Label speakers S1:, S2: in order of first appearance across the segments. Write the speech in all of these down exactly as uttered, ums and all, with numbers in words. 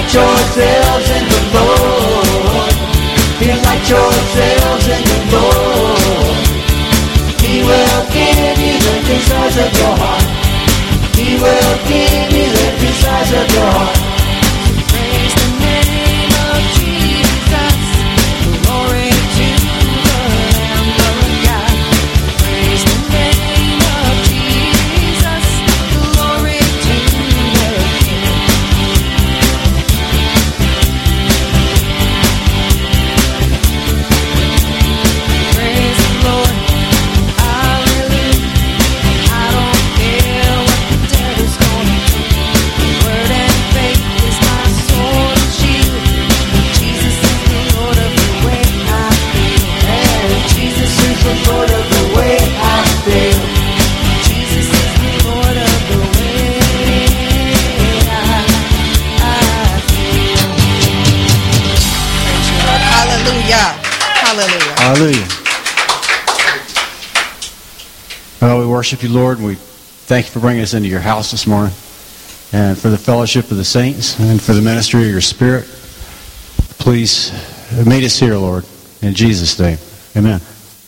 S1: Delight yourselves in the Lord. Delight yourselves in the Lord. He will give you the desires of your heart. He will give you the desires of your heart.
S2: Praise the name of Jesus. Glory to the Lamb of God. Praise the name of Jesus. Glory to the King. Praise the Lord. Hallelujah. I don't care what the devil's gonna do. Word and faith is my sword and shield. Jesus is the Lord of the way I feel.
S1: And Jesus is the Lord of the way I feel.
S2: Jesus is the Lord of the way I, I feel.
S3: Praise you, Lord. Hallelujah. Hallelujah.
S4: Hallelujah. Well, we worship you, Lord, and we thank you for bringing us into your house this morning, and for the fellowship of the saints, and for the ministry of your Spirit. Please meet us here, Lord, in Jesus' name. Amen.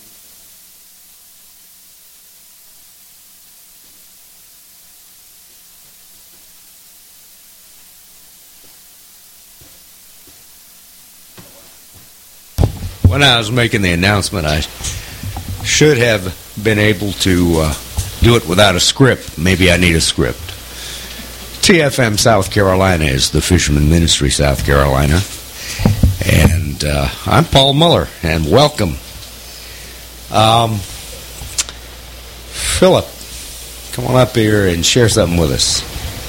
S5: When I was making the announcement, I should have been able to uh, do it without a script. Maybe I need a script. T F M South Carolina is the Fisherman Ministry South Carolina. And uh, I'm Paul Muller, and welcome. Um, Philip, come on up here and share something with us.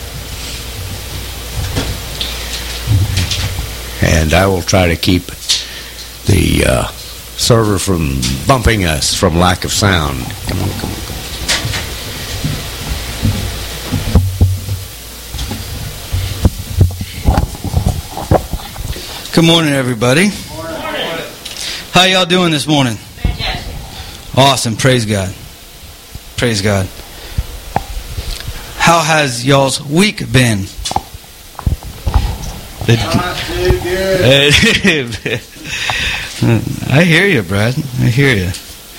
S5: And I will try to keep the uh, server from bumping us from lack of sound. Come on, come on, come on.
S6: Good morning, everybody.
S3: Good morning.
S6: How y'all doing this morning? Awesome. Praise God. Praise God. How has y'all's week been?
S1: Not too good.
S6: I hear you, Brad. I hear you.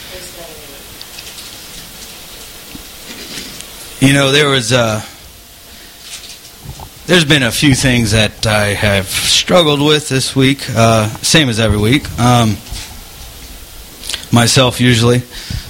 S6: You know, there was uh, there's been a few things that I have struggled with this week, uh, same as every week. Um, myself, usually.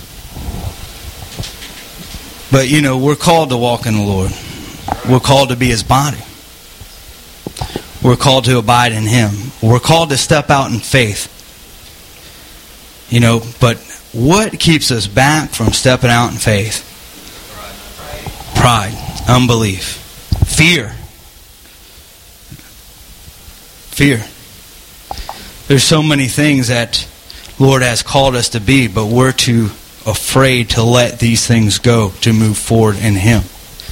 S6: But, you know, we're called to walk in the Lord. We're called to be His body. We're called to abide in Him. We're called to step out in faith. You know, but what keeps us back from stepping out in faith? Pride, unbelief, fear. Fear. There's so many things that Lord has called us to be, but we're too afraid to let these things go to move forward in Him.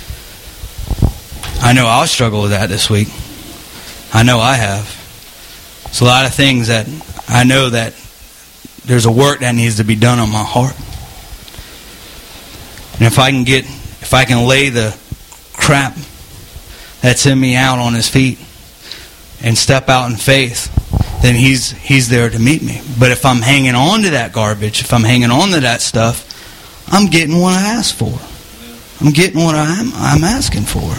S6: I know I'll struggle with that this week. I know I have. It's a lot of things that I know that there's a work that needs to be done on my heart. And if I can get, if I can lay the crap that's in me out on His feet and step out in faith, then He's He's there to meet me. But if I'm hanging on to that garbage, if I'm hanging on to that stuff, I'm getting what I asked for. I'm getting what I'm I'm asking for.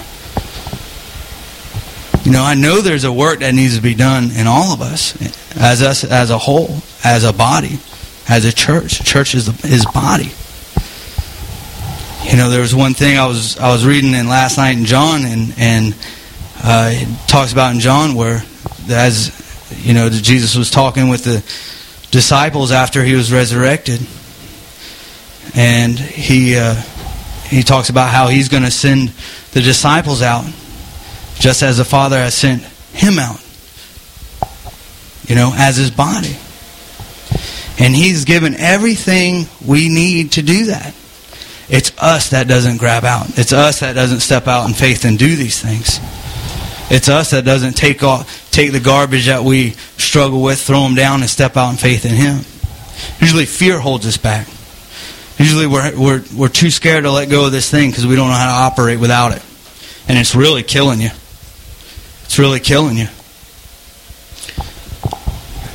S6: You know, I know there's a work that needs to be done in all of us, as us as a whole, as a body, as a church. Church is His body. You know, there was one thing I was I was reading in last night in John, and and uh, it talks about in John where, as you know, Jesus was talking with the disciples after He was resurrected, and he uh, he talks about how He's going to send the disciples out, just as the Father has sent Him out, you know, as His body. And He's given everything we need to do that. It's us that doesn't grab out. It's us that doesn't step out in faith and do these things. It's us that doesn't take off, take the garbage that we struggle with, throw them down, and step out in faith in Him. Usually fear holds us back. Usually we're we're we're too scared to let go of this thing because we don't know how to operate without it. And it's really killing you. It's really killing you.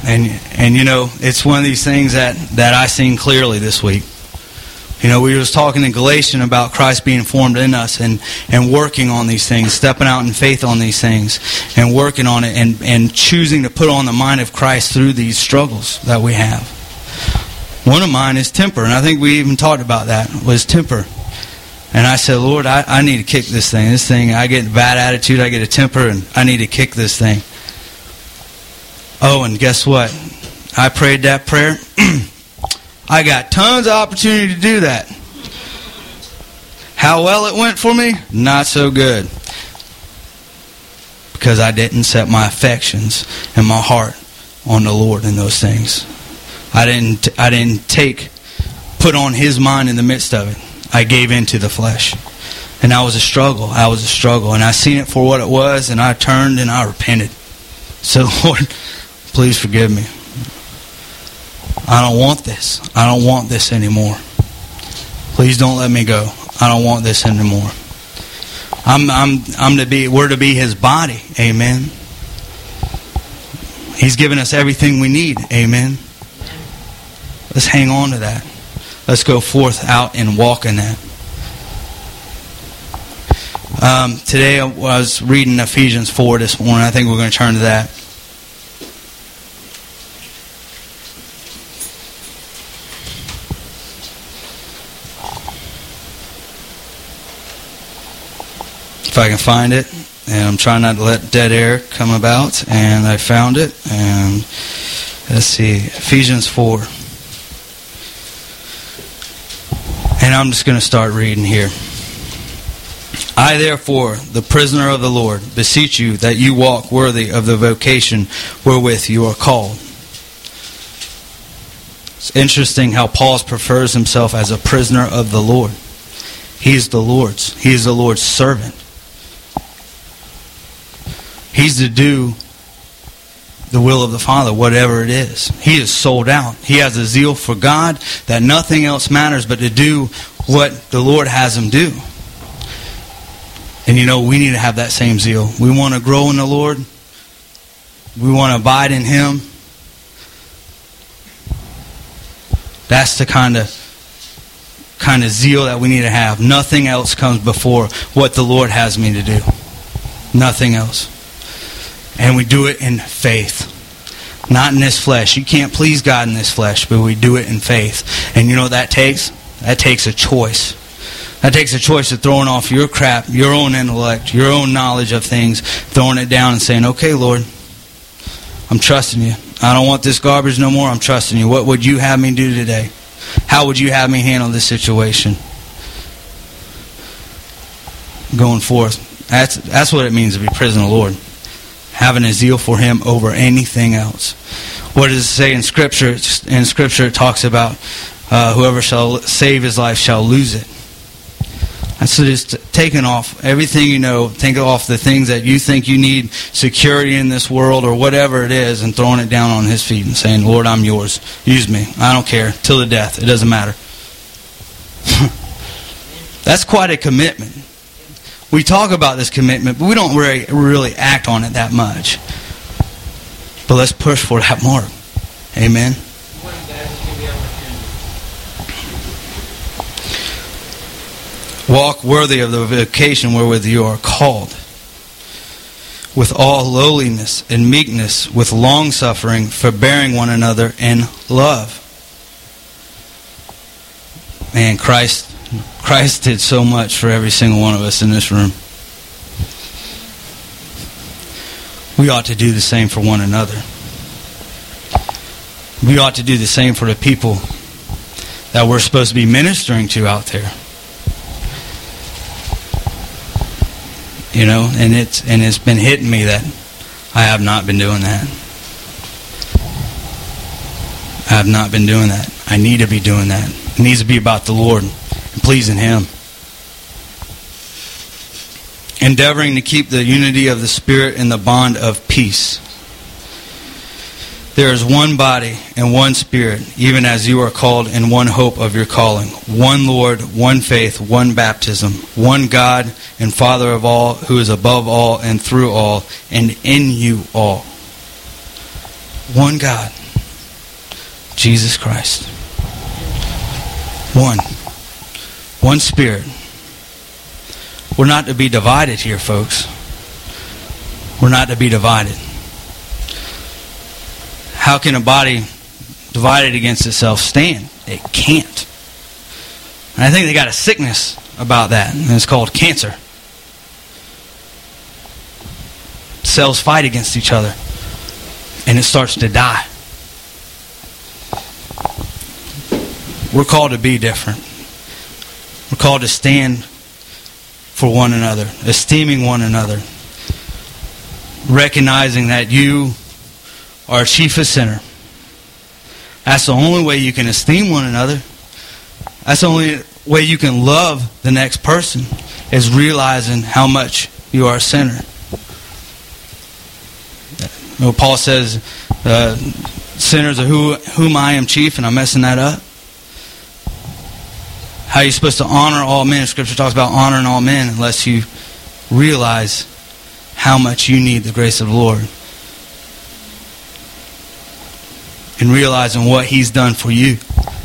S6: And and you know, it's one of these things that, that I seen clearly this week. You know, we was talking in Galatians about Christ being formed in us and, and working on these things, stepping out in faith on these things, and working on it, and, and choosing to put on the mind of Christ through these struggles that we have. One of mine is temper, and I think we even talked about that, was temper. And I said, Lord, I, I need to kick this thing. This thing, I get a bad attitude, I get a temper, and I need to kick this thing. Oh, and guess what? I prayed that prayer. I got tons of opportunity to do that. How well it went for me? Not so good. Because I didn't set my affections and my heart on the Lord in those things. I didn't I didn't take, put on His mind in the midst of it. I gave in to the flesh. And that was a struggle. I was a struggle. And I seen it for what it was, and I turned and I repented. So, Lord, please forgive me. I don't want this. I don't want this anymore. Please don't let me go. I don't want this anymore. I'm I'm I'm to be we're to be His body. Amen. He's given us everything we need. Amen. Let's hang on to that. Let's go forth out and walk in that. Um, today I was reading Ephesians four this morning. I think we're going to turn to that. If I can find it, and I'm trying not to let dead air come about, and I found it, and let's see, Ephesians four. And I'm just going to start reading here. I therefore, the prisoner of the Lord, beseech you that you walk worthy of the vocation wherewith you are called. It's interesting how Paul prefers himself as a prisoner of the Lord. He is the Lord's. He is the Lord's servant. He's to do the will of the Father, whatever it is. He is sold out. He has a zeal for God that nothing else matters but to do what the Lord has him do. And you know, we need to have that same zeal. We want to grow in the Lord. We want to abide in Him. That's the kind of kind of zeal that we need to have. Nothing else comes before what the Lord has me to do. Nothing else. And we do it in faith. Not in this flesh. You can't please God in this flesh, but we do it in faith. And you know what that takes? That takes a choice. That takes a choice of throwing off your crap, your own intellect, your own knowledge of things, throwing it down and saying, okay, Lord, I'm trusting you. I don't want this garbage no more. I'm trusting you. What would you have me do today? How would you have me handle this situation? Going forth. That's, that's what it means to be prisoner of the Lord. Having a zeal for Him over anything else. What does it say in Scripture? In Scripture it talks about uh, whoever shall save his life shall lose it. And so just taking off everything you know, take off the things that you think you need security in this world or whatever it is, and throwing it down on His feet and saying, Lord, I'm yours. Use me. I don't care. Till the death. It doesn't matter. That's quite a commitment. We talk about this commitment, but we don't really, really act on it that much. But let's push for that mark. Amen. Walk worthy of the vocation wherewith you are called, with all lowliness and meekness, with long suffering, forbearing one another in love. Man, Christ Christ did so much for every single one of us in this room. We ought to do the same for one another. We ought to do the same for the people that we're supposed to be ministering to out there. You know, and it's and it's been hitting me that I have not been doing that. I have not been doing that. I need to be doing that. It needs to be about the Lord and pleasing Him. Endeavoring to keep the unity of the Spirit in the bond of peace. There is one body and one Spirit, even as you are called in one hope of your calling. One Lord, one faith, one baptism, one God and Father of all, who is above all and through all and in you all. one God, Jesus Christ. One. One Spirit. We're not to be divided here, folks. We're not to be divided. How can a body divided against itself stand? It can't. And I think they got a sickness about that, and it's called cancer. Cells fight against each other, and it starts to die. We're called to be different. We're called to stand for one another, esteeming one another, recognizing that you are chief of sinner. That's the only way you can esteem one another. That's the only way you can love the next person, is realizing how much you are a sinner. You know, Paul says, uh, sinners are who, whom I am chief, and I'm messing that up. How you're supposed to honor all men. Scripture talks about honoring all men unless you realize how much you need the grace of the Lord. And realizing what He's done for you.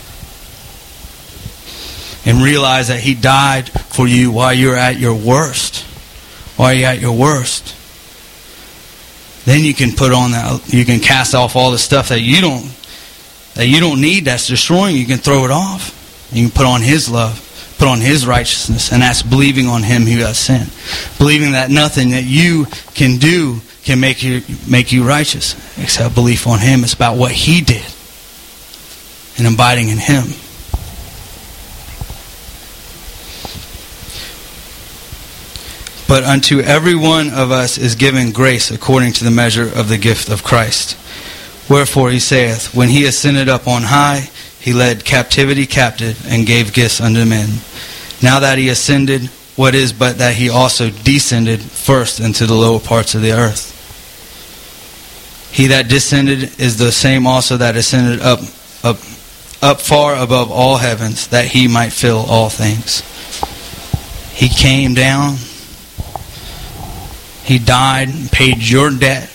S6: And realize that He died for you while you're at your worst. While you're at your worst. Then you can put on that, you can cast off all the stuff that you don't that you don't need, that's destroying. You can throw it off. You can put on His love, put on His righteousness, and that's believing on Him who has sinned. Believing that nothing that you can do can make you make you righteous, except belief on Him. It's about what He did and abiding in Him. But unto every one of us is given grace according to the measure of the gift of Christ. Wherefore He saith, when He ascended up on high, He led captivity captive and gave gifts unto men. Now that He ascended, what is but that He also descended first into the lower parts of the earth? He that descended is the same also that ascended up, up, up far above all heavens, that He might fill all things. He came down. He died, paid your debt,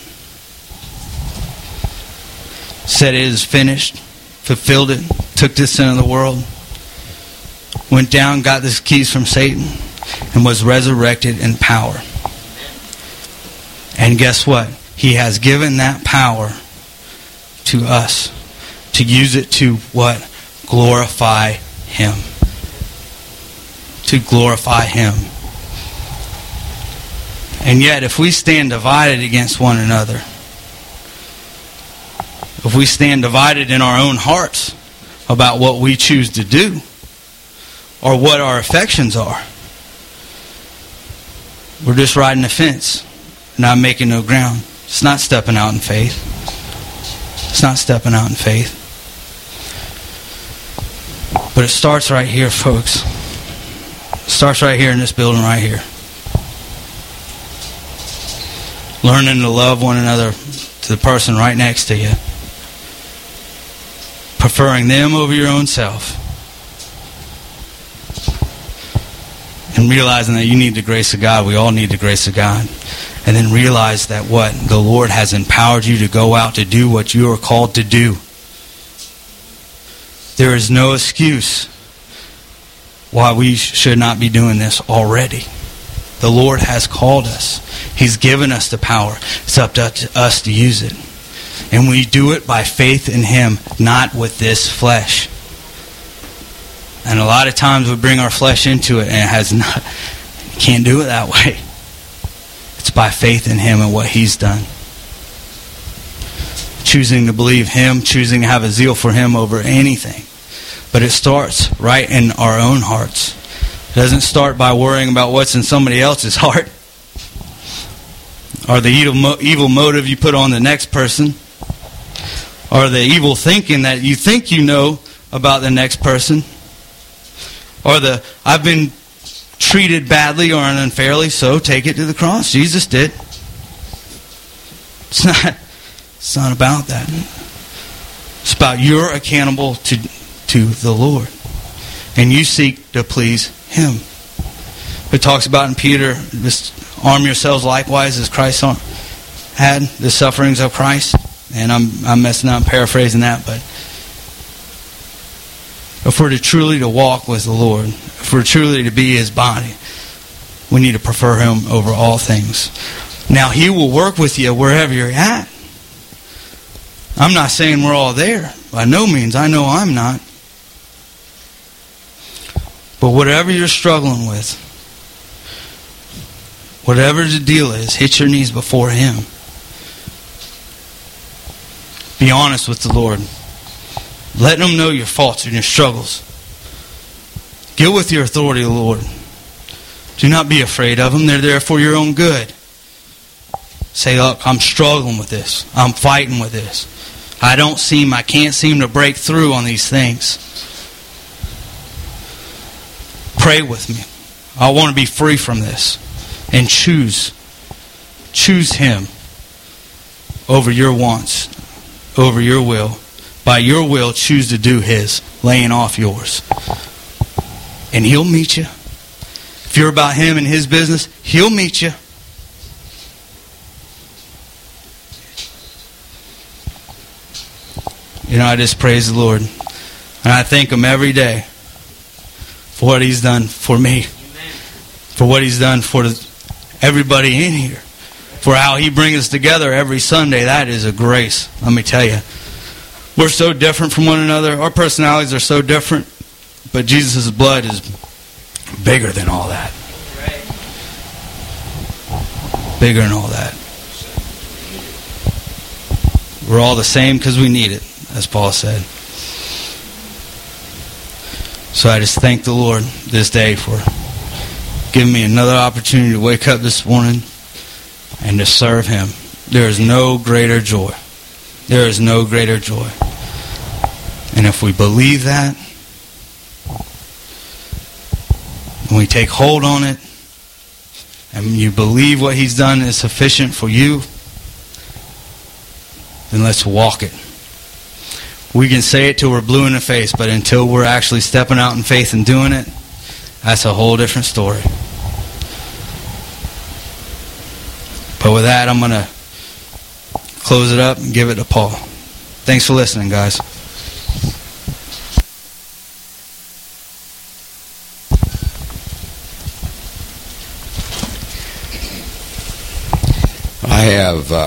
S6: said it is finished, fulfilled it, took the sin of the world, went down, got the keys from Satan, and was resurrected in power. And guess what? He has given that power to us to use it to what? Glorify Him. To glorify Him. And yet, if we stand divided against one another, if we stand divided in our own hearts about what we choose to do, or what our affections are, we're just riding a fence, not making no ground. It's not stepping out in faith. It's not stepping out in faith. But it starts right here, folks. It starts right here in this building right here. Learning to love one another to the person right next to you. Preferring them over your own self. And realizing that you need the grace of God. We all need the grace of God. And then realize that what? The Lord has empowered you to go out to do what you are called to do. There is no excuse why we should not be doing this already. The Lord has called us. He's given us the power. It's up to us to use it. And we do it by faith in Him, not with this flesh. And a lot of times we bring our flesh into it and it has not, can't do it that way. It's by faith in Him and what He's done. Choosing to believe Him, choosing to have a zeal for Him over anything. But it starts right in our own hearts. It doesn't start by worrying about what's in somebody else's heart. Or the evil, evil motive you put on the next person. Or the evil thinking that you think you know about the next person. Or the, I've been treated badly or unfairly, so take it to the cross. Jesus did. It's not, it's not about that. It's about you're accountable to, to the Lord. And you seek to please Him. It talks about in Peter, this, arm yourselves likewise as Christ had the sufferings of Christ. and I'm I'm messing up, paraphrasing that, but if we're to truly to walk with the Lord, if we're truly to be His body, we need to prefer Him over all things. Now, He will work with you wherever you're at. I'm not saying we're all there. By no means. I know I'm not. But whatever you're struggling with, whatever the deal is, hit your knees before Him. Be honest with the Lord. Let Him know your faults and your struggles. Get with your authority, Lord. Do not be afraid of them. They're there for your own good. Say, look, I'm struggling with this. I'm fighting with this. I don't seem, I can't seem to break through on these things. Pray with me. I want to be free from this. And choose. Choose Him over your wants, over your will. By your will, choose to do His, laying off yours. And He'll meet you. If you're about Him and His business, He'll meet you. You know, I just praise the Lord. And I thank Him every day for what He's done for me. For what He's done for everybody in here. For how He brings us together every Sunday. That is a grace, let me tell you. We're so different from one another. Our personalities are so different. But Jesus' blood is bigger than all that. Bigger than all that. We're all the same because we need it, as Paul said. So I just thank the Lord this day for giving me another opportunity to wake up this morning and to serve Him. There is no greater joy. There is no greater joy. And if we believe that, and we take hold on it, and you believe what He's done is sufficient for you, then let's walk it. We can say it till we're blue in the face, but until we're actually stepping out in faith and doing it, that's a whole different story. But with that, I'm going to close it up and give it to Paul. Thanks for listening, guys.
S5: I have uh,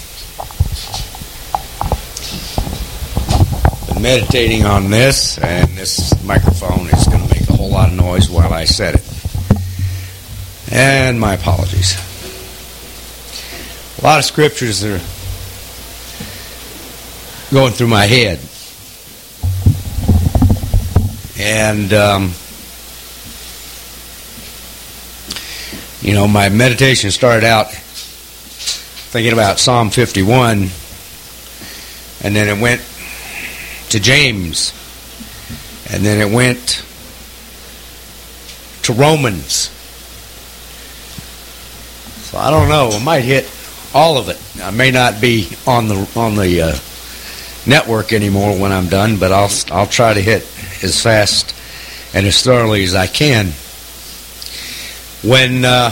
S5: been meditating on this, and this microphone is going to make a whole lot of noise while I said it. And my apologies. A lot of scriptures are going through my head. And, um, you know, my meditation started out thinking about Psalm fifty-one, and then it went to James, and then it went to Romans. So I don't know, I might hit all of it. I may not be on the on the uh, network anymore when I'm done, but I'll I'll try to hit as fast and as thoroughly as I can. When uh,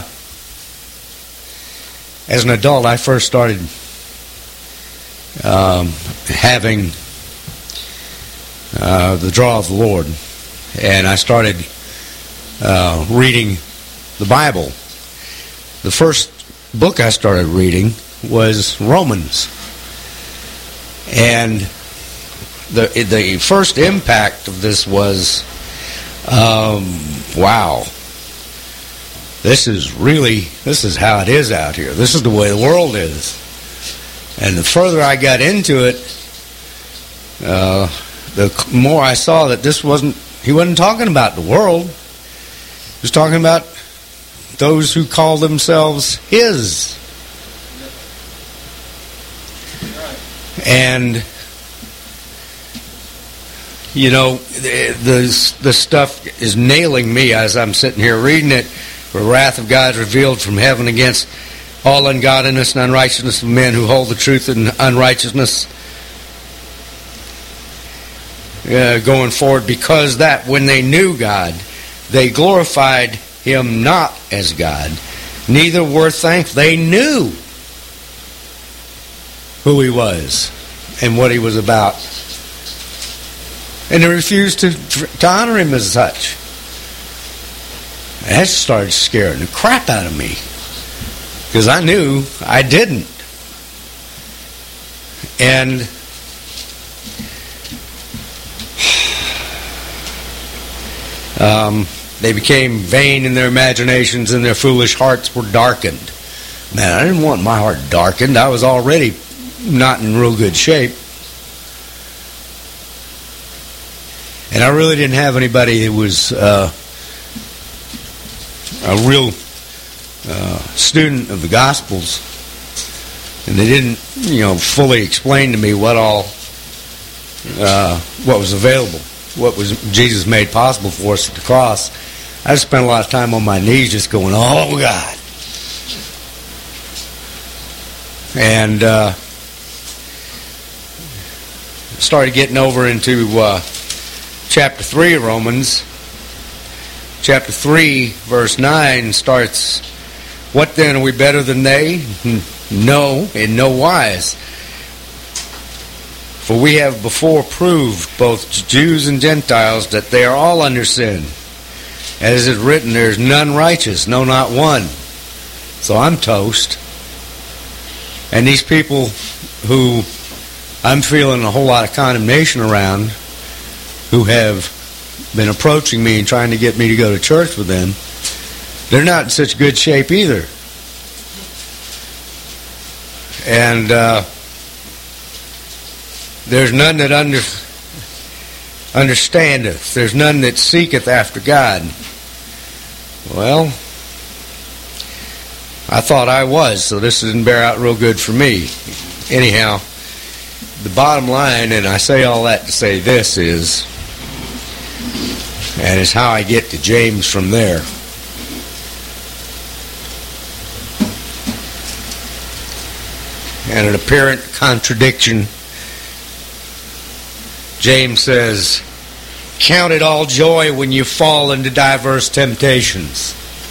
S5: as an adult, I first started um, having uh, the draw of the Lord, and I started uh, reading the Bible. The first book I started reading was Romans, and the the first impact of this was, um, wow. This is really, this is how it is out here. This is the way the world is. And the further I got into it, uh, the more I saw that this wasn't, he wasn't talking about the world. He was talking about those who call themselves His. And, you know, the, the, the stuff is nailing me as I'm sitting here reading it. The wrath of God is revealed from heaven against all ungodliness and unrighteousness of men who hold the truth in unrighteousness. Uh, going forward, because that when they knew God, they glorified Him not as God, neither were thankful. They knew who He was. and what he was about. And they refused to, to honor him as such. That started scaring the crap out of me, because I knew I didn't. And um, they became vain in their imaginations, and their foolish hearts were darkened. Man, I didn't want my heart darkened. I was already not in real good shape. And I really didn't have anybody that was uh, a real uh, student of the Gospels. And they didn't, you know, fully explain to me what all, uh, what was available, what was Jesus made possible for us at the cross. I just spent a lot of time on my knees just going, oh, God. And uh, started getting over into uh, chapter three of Romans. Chapter three, verse nine starts, what then, are we better than they? No, in no wise. For we have before proved, both Jews and Gentiles, that they are all under sin. As it is written, there is none righteous, no, not one. So I'm toast. And these people who I'm feeling a whole lot of condemnation around, who have been approaching me and trying to get me to go to church with them, they're not in such good shape either. And uh, there's none that under, understandeth. There's none that seeketh after God. Well, I thought I was, so this didn't bear out real good for me. Anyhow, the bottom line, and I say all that to say this is, and it's how I get to James from there. And an apparent contradiction, James says, count it all joy when you fall into diverse temptations.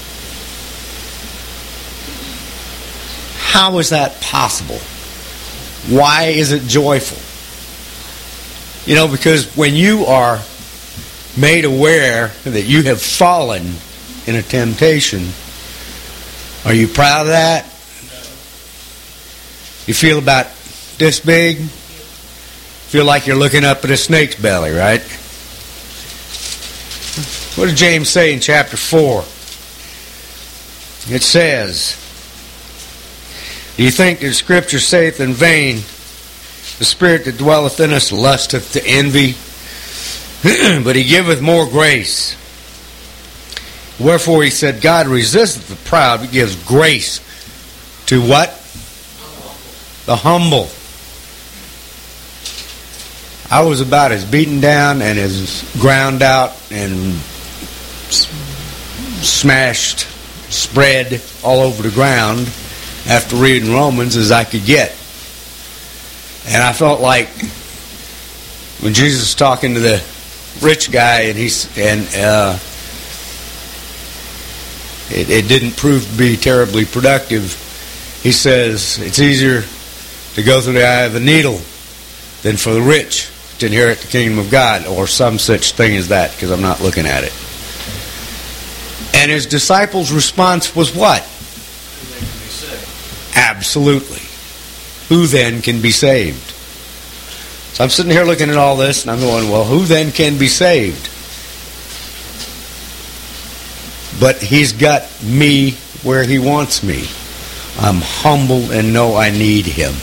S5: How is that possible? Why is it joyful? You know, because when you are made aware that you have fallen in a temptation, are you proud of that? You feel about this big? Feel like you're looking up at a snake's belly, right? What does James say in chapter four? It says, do you think that Scripture saith in vain, the Spirit that dwelleth in us lusteth to envy? But he giveth more grace. Wherefore he said, God resisteth the proud, but gives grace to what? The humble. I was about as beaten down and as ground out and smashed, spread all over the ground after reading Romans as I could get. And I felt like when Jesus was talking to the rich guy and he's and uh, it, it didn't prove to be terribly productive, he says it's easier to go through the eye of a needle than for the rich to inherit the kingdom of God, or some such thing as that, because I'm not looking at it. And his disciples' response was what?
S7: Who then can be saved?
S5: Absolutely. Who then can be saved? So I'm sitting here looking at all this, and I'm going, well, who then can be saved? But he's got me where he wants me. I'm humble and know I need him.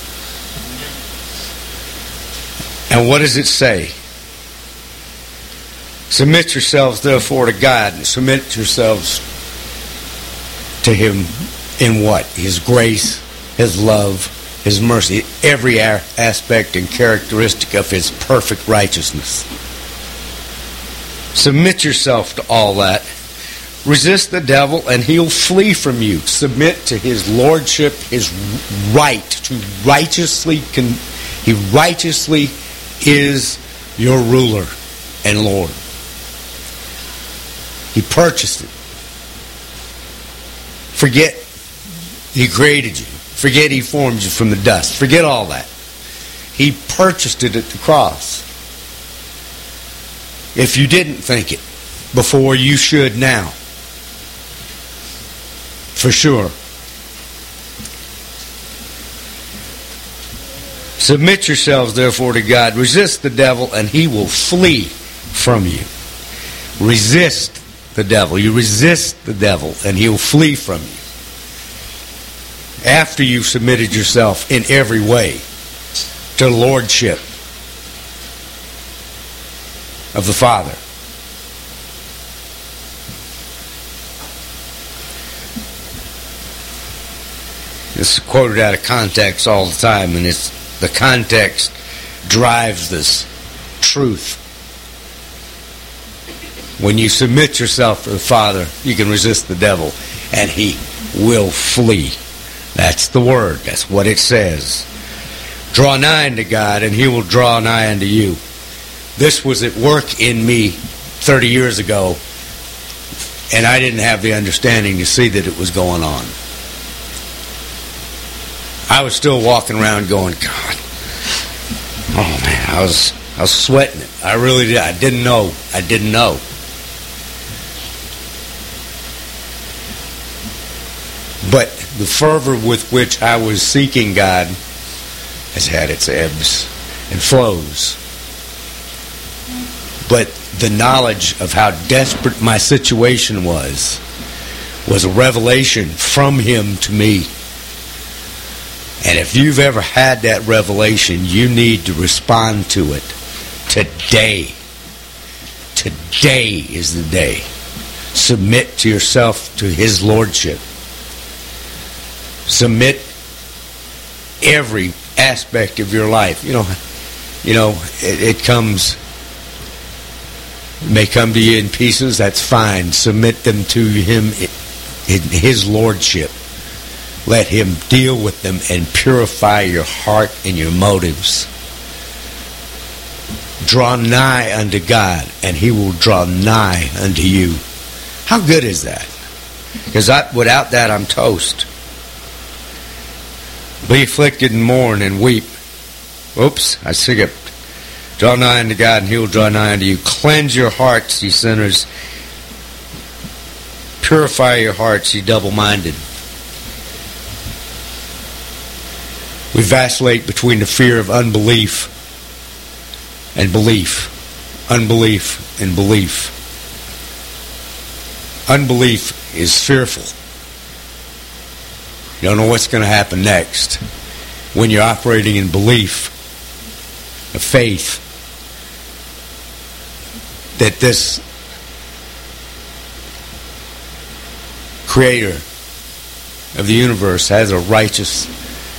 S5: And what does it say? Submit yourselves therefore to God, and submit yourselves to him in what? His grace, his love, his mercy, every aspect and characteristic of his perfect righteousness. Submit yourself to all that. Resist the devil and he'll flee from you. Submit to his lordship, his right to righteously, con- he righteously is your ruler and Lord. He purchased it. Forget he created you. Forget he formed you from the dust. Forget all that. He purchased it at the cross. If you didn't think it before, you should now. For sure. Submit yourselves, therefore, to God. Resist the devil, and he will flee from you. Resist the devil. You resist the devil, and he will flee from you. After you've submitted yourself in every way to the lordship of the Father. This is quoted out of context all the time, and it's the context drives this truth. When you submit yourself to the Father, you can resist the devil, and he will flee. That's the word. That's what it says. Draw nigh unto God, and he will draw nigh unto you. This was at work in me thirty years ago, and I didn't have the understanding to see that it was going on. I was still walking around going, God, oh man, I was I was sweating it. I really did. I didn't know. I didn't know. But the fervor with which I was seeking God has had its ebbs and flows. But the knowledge of how desperate my situation was was a revelation from Him to me. And if you've ever had that revelation, you need to respond to it today. Today is the day. Submit to yourself to His Lordship. Submit every aspect of your life. You know, you know, it, it comes, it may come to you in pieces, that's fine. Submit them to Him in His Lordship. Let Him deal with them and purify your heart and your motives. Draw nigh unto God, and He will draw nigh unto you. How good is that? Because without that, I'm toast. Be afflicted and mourn and weep. Oops, I skipped. Draw nigh unto God, and He will draw nigh unto you. Cleanse your hearts, ye sinners. Purify your hearts, ye double-minded. We vacillate between the fear of unbelief and belief. Unbelief and belief. Unbelief is fearful. You don't know what's going to happen next. When you're operating in belief, a faith, that this Creator of the universe has a righteous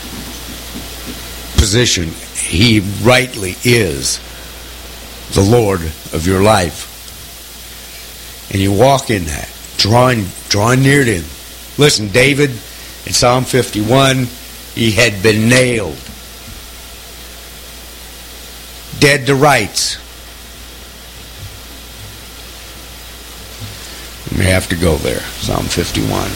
S5: position. He rightly is the Lord of your life. And you walk in that, drawing, drawing near to Him. Listen, David, in Psalm fifty-one, he had been nailed, dead to rights. You may have to go there, Psalm fifty-one.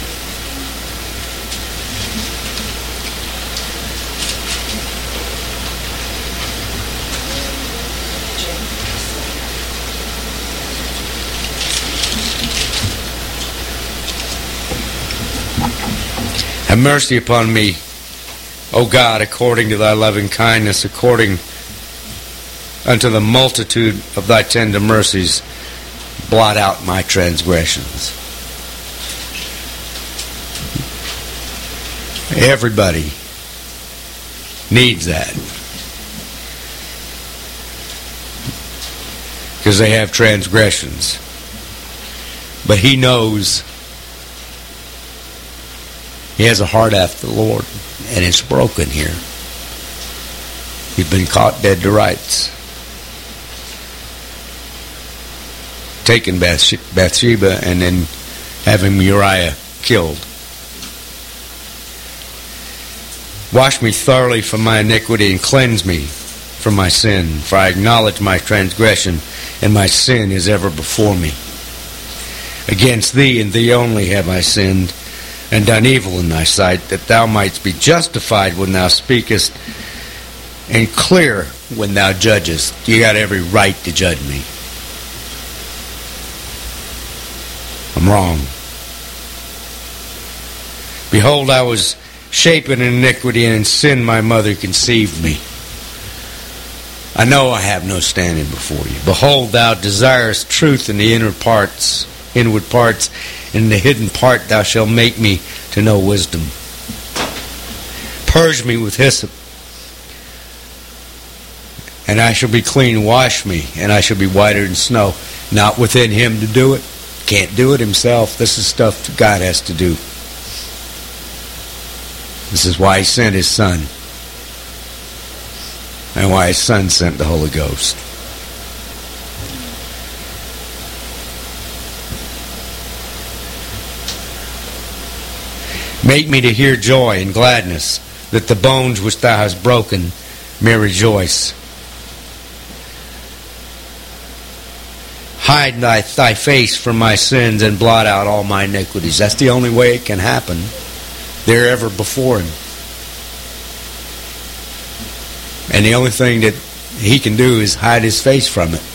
S5: Have mercy upon me, O God, according to thy loving kindness, according unto the multitude of thy tender mercies, blot out my transgressions. Everybody needs that. Because they have transgressions. But He knows He has a heart after the Lord, and it's broken here. He's been caught dead to rights. Taking Bathsheba and then having Uriah killed. Wash me thoroughly from my iniquity and cleanse me from my sin, for I acknowledge my transgression, and my sin is ever before me. Against Thee and Thee only have I sinned, and done evil in Thy sight, that Thou mightst be justified when Thou speakest, and clear when thou judgest. You got every right to judge me. I'm wrong. Behold, I was shapen in iniquity, and in sin my mother conceived me. I know I have no standing before you. Behold, thou desirest truth in the inner parts, inward parts, and in the hidden part thou shalt make me to know wisdom. Purge me with hyssop, and I shall be clean. Wash me, and I shall be whiter than snow. Not within him to do it. Can't do it himself. This is stuff that God has to do. This is why he sent his Son, and why his Son sent the Holy Ghost. Make me to hear joy and gladness, that the bones which thou hast broken may rejoice. Hide thy, thy face from my sins and blot out all my iniquities. That's the only way it can happen. They're ever before him. And the only thing that he can do is hide his face from it.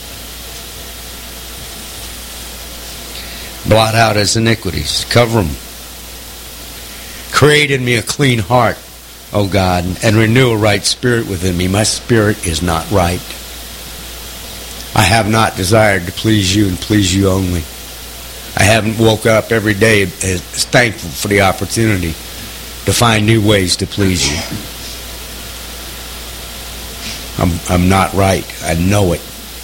S5: Blot out his iniquities. Cover them. Create in me a clean heart, O God, and renew a right spirit within me. My spirit is not right. I have not desired to please you and please you only. I haven't woke up every day as thankful for the opportunity to find new ways to please you. I'm, I'm not right. I know it.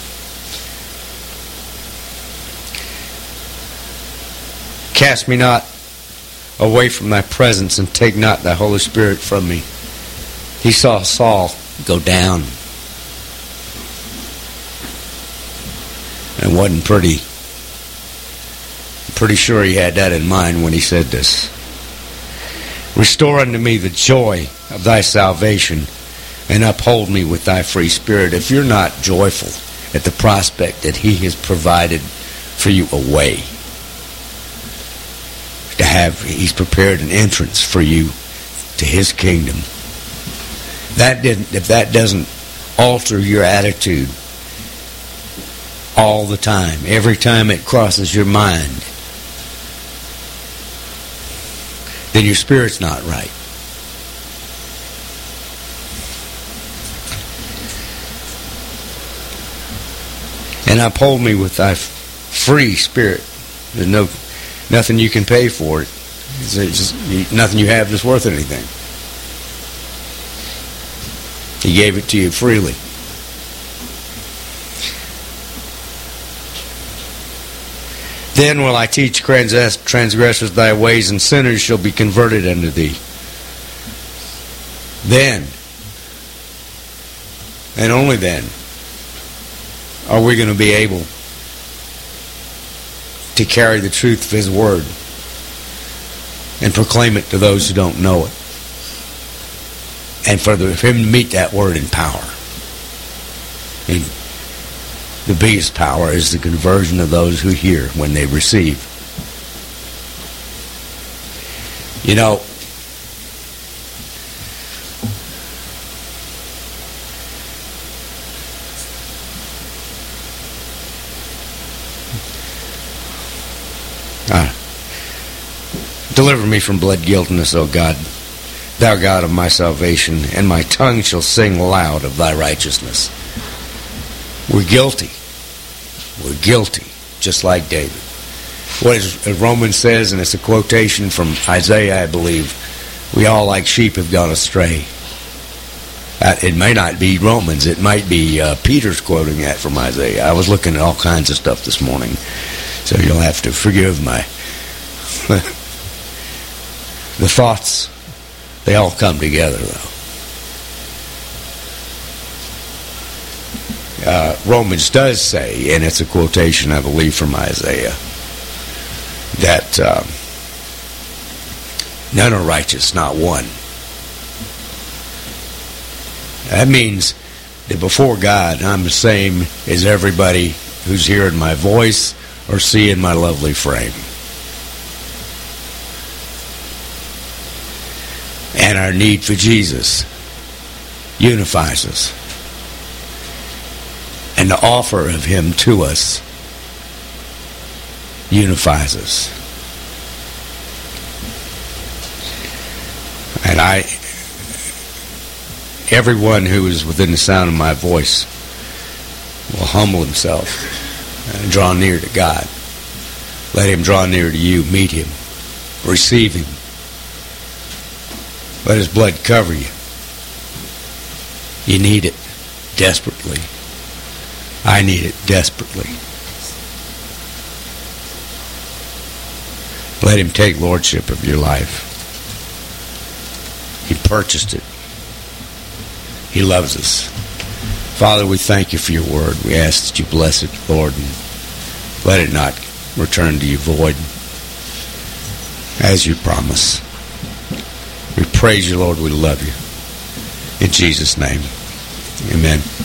S5: Cast me not away from thy presence, and take not thy Holy Spirit from me. He saw Saul go down. And wasn't pretty. I'm pretty sure he had that in mind when he said this. Restore unto me the joy of thy salvation, and uphold me with thy free spirit. If you're not joyful at the prospect that he has provided for you a way, to have, he's prepared an entrance for you to his kingdom. That didn't, if that doesn't alter your attitude all the time, every time it crosses your mind, then your spirit's not right. And uphold me with thy free spirit. There's no nothing you can pay for it. It's just, nothing you have is worth anything. He gave it to you freely. Then will I teach transgressors thy ways, and sinners shall be converted unto thee. Then, and only then, are we going to be able to carry the truth of his word and proclaim it to those who don't know it, and for the, him to meet that word in power. And the biggest power is the conversion of those who hear when they receive. You know, ah, deliver me from blood guiltiness, O God, thou God of my salvation, and my tongue shall sing loud of thy righteousness. We're guilty. We're guilty, just like David. What is, as Romans says, and it's a quotation from Isaiah, I believe, we all like sheep have gone astray. Uh, it may not be Romans. It might be uh, Peter's quoting that from Isaiah. I was looking at all kinds of stuff this morning, so you'll have to forgive my... the thoughts, they all come together, though. Uh, Romans does say, and it's a quotation, I believe, from Isaiah, that uh, none are righteous, not one. That means that before God, I'm the same as everybody who's hearing my voice or seeing my lovely frame. And our need for Jesus unifies us. And the offer of Him to us unifies us. And I, everyone who is within the sound of my voice will humble himself and draw near to God. Let Him draw near to you. Meet Him. Receive Him. Let His blood cover you. You need it desperately. I need it desperately. Let Him take lordship of your life. He purchased it. He loves us. Father, we thank You for Your word. We ask that You bless it, Lord, and let it not return to You void, as You promise. We praise You, Lord. We love You. In Jesus' name, amen.